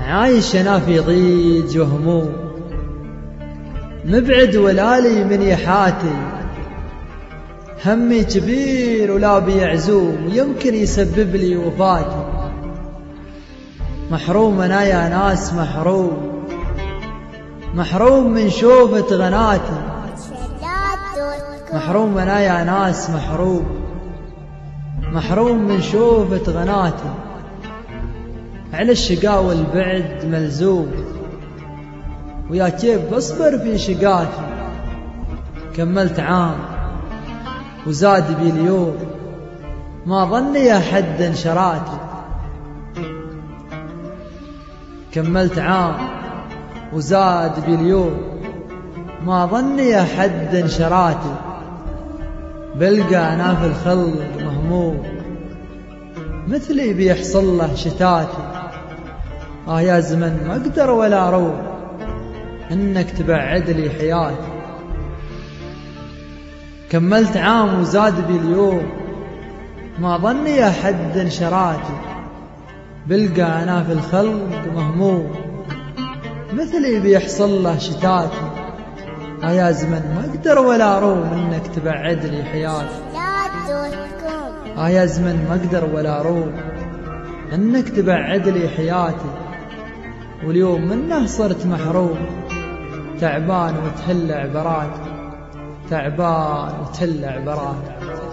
عايش أنا في ضيج وهموم، مبعد ولالي من يحاتي، همي كبير ولا بيعزوم ويمكن يسبب لي وفاتي. محروم أنا يا ناس، محروم من شوفة غناتي. محروم أنا يا ناس، محروم من شوفة غناتي. على الشقا والبعد ملزوم، ويا كيف بصبر في شقاتي. كملت عام وزاد بي اليوم، ما ظني أحد انشراتي. كملت عام وزاد بي اليوم، ما ظني أحد انشراتي. بلقى أنا في الخلق مهموم، مثلي بيحصل له شتاتي. يا زمن ما أقدر ولا أروم، إنك تبعد لي حياتي. كملت عام وزاد بي اليوم، ما ظني أحد انشراتي. بلقى أنا في الخلق مهموم، مثلي بيحصل له شتاتي. يا زمن ما أقدر ولا أروم، إنك تبعد لي حياتي. يا زمن ما أقدر ولا أروم، إنك تبعد لي حياتي. واليوم منه صرت محروم، تعبان وتهل عبراتي، تعبان وتهل عبراتي.